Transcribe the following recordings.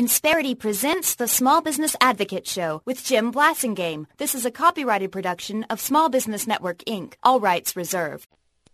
Insperity presents the Small Business Advocate Show with Jim Blasingame. This is a copyrighted production of Small Business Network, Inc., all rights reserved.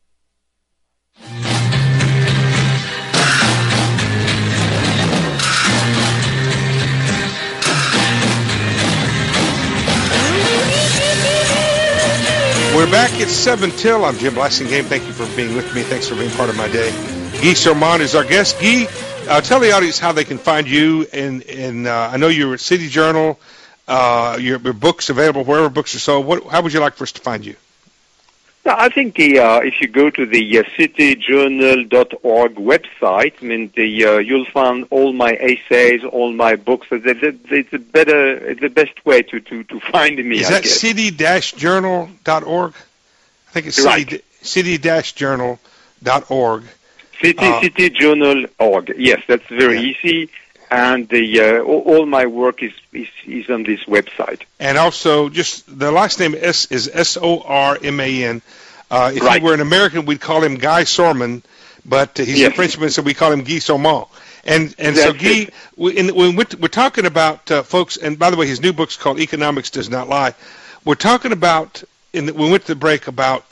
We're back at 7 till. I'm Jim Blasingame. Thank you for being with me. Thanks for being part of my day. Guy Sormand is our guest. Guy, tell the audience how they can find you. And I know you're at City Journal. Your books available wherever books are sold. How would you like for us to find you? I think if you go to the cityjournal.org website, you'll find all my essays, all my books. It's the best way to find me. Is that city-journal.org? I think it's right. city-journal.org. Cityjournal.org. Yes, that's very easy. And all my work is on this website. And also, just the last name is Sorman. If he were an American, we'd call him Guy Sorman, but he's a Frenchman, so we call him Guy Sormand. And so, Guy, when we're talking about folks, and by the way, his new book's called Economics Does Not Lie. We're talking about, we went to the break about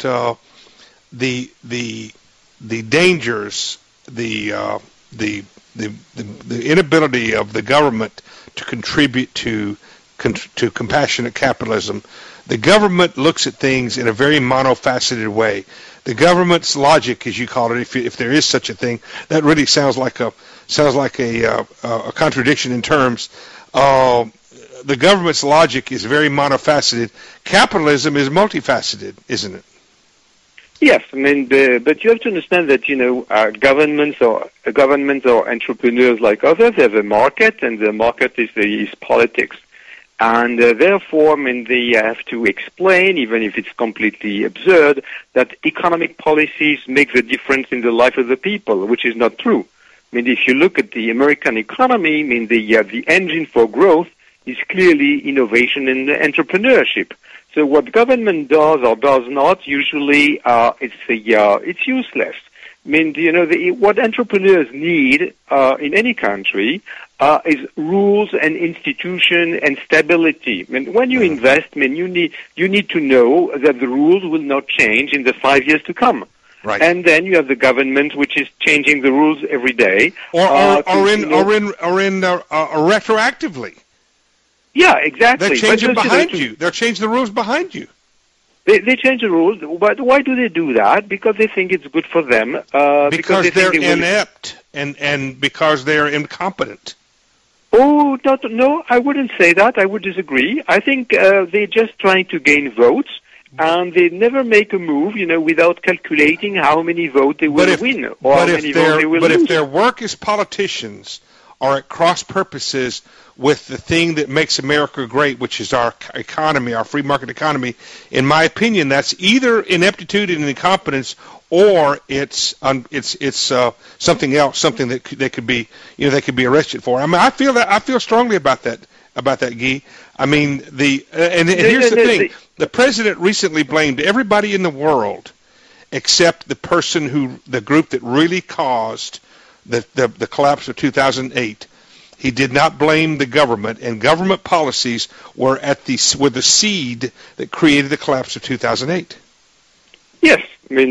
the dangers, the inability of the government to contribute to compassionate capitalism. The government looks at things in a very monofaceted way. The government's logic, as you call it, if there is such a thing, that really sounds like a contradiction in terms. The government's logic is very monofaceted. Capitalism is multifaceted, isn't it? Yes, but you have to understand that governments or entrepreneurs like others have a market, and the market is politics, and therefore, they have to explain, even if it's completely absurd, that economic policies make the difference in the life of the people, which is not true. If you look at the American economy, the engine for growth is clearly innovation and entrepreneurship. So what government does or does not, usually it's useless. What entrepreneurs need in any country is rules and institution and stability. When you invest, you need to know that the rules will not change in the 5 years to come. Right. And then you have the government, which is changing the rules every day, or retroactively. Yeah, exactly. They change it behind you. They'll change the rules behind you. They change the rules, but why do they do that? Because they think it's good for them. Because they're inept and because they're incompetent. Oh, no, I wouldn't say that. I would disagree. I think they're just trying to gain votes, and they never make a move, without calculating how many votes they will win or how many votes they will lose. But if their work as politicians are at cross purposes with the thing that makes America great, which is our economy, our free market economy, in my opinion, that's either ineptitude and incompetence, or it's something else, something that they could be arrested for. I feel strongly about that, Guy. And here's the thing: the president recently blamed everybody in the world except the group that really caused the collapse of 2008. He did not blame the government, and government policies were the seed that created the collapse of 2008. Yes,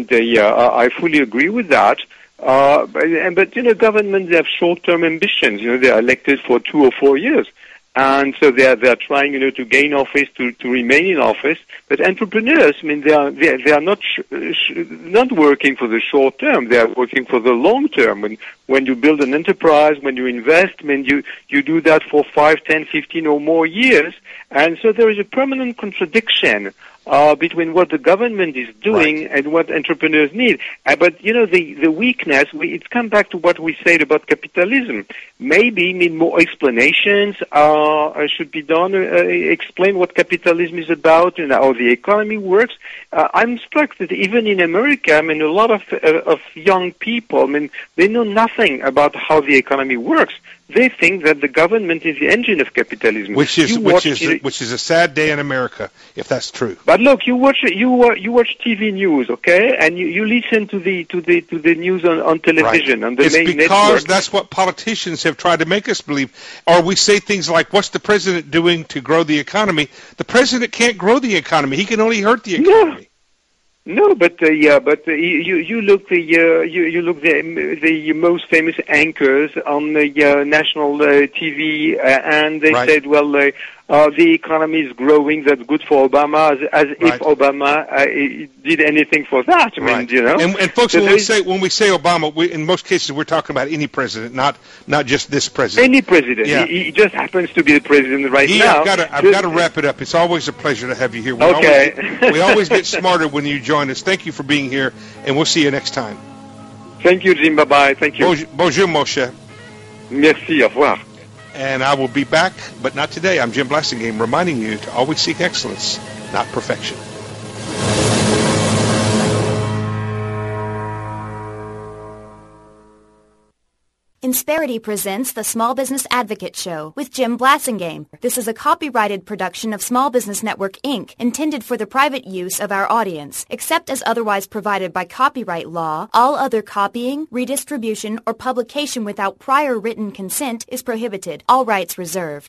I fully agree with that. But governments have short-term ambitions. They are elected for 2 or 4 years, and so they are trying, to gain office, to remain in office. But entrepreneurs, they are not working for the short term. They are working for the long term. When you build an enterprise, when you invest, you do that for 5, 10, 15 or more years. And so there is a permanent contradiction between what the government is doing and what entrepreneurs need. But, the weakness, it's come back to what we said about capitalism. Maybe more explanations should be done, explain what capitalism is about and how the economy works. I'm struck that even in America, a lot of young people, they know nothing about how the economy works. they think that the government is the engine of capitalism. Which is a sad day in America, if that's true. But look, you watch TV news, okay, and you listen to the news on television, right. on the it's main because network. That's what politicians have tried to make us believe. Or we say things like, "What's the president doing to grow the economy?" The president can't grow the economy; he can only hurt the economy. No, but you look the most famous anchors on the national TV, and they said, well, the economy is growing. That's good for Obama, as if Obama did anything for that. I mean, you know. And folks, so when we say Obama, in most cases we're talking about any president, not just this president. Any president. Yeah. He just happens to be the president right now. I've got to wrap it up. It's always a pleasure to have you here. We always get smarter when you join us. Thank you for being here, and we'll see you next time. Thank you, Jim. Bye-bye. Thank you. Bonjour, Moshe. Merci. Au revoir. And I will be back, but not today. I'm Jim Blasingame, reminding you to always seek excellence, not perfection. Insperity presents the Small Business Advocate Show with Jim Blasingame. This is a copyrighted production of Small Business Network, Inc., intended for the private use of our audience. Except as otherwise provided by copyright law, all other copying, redistribution, or publication without prior written consent is prohibited. All rights reserved.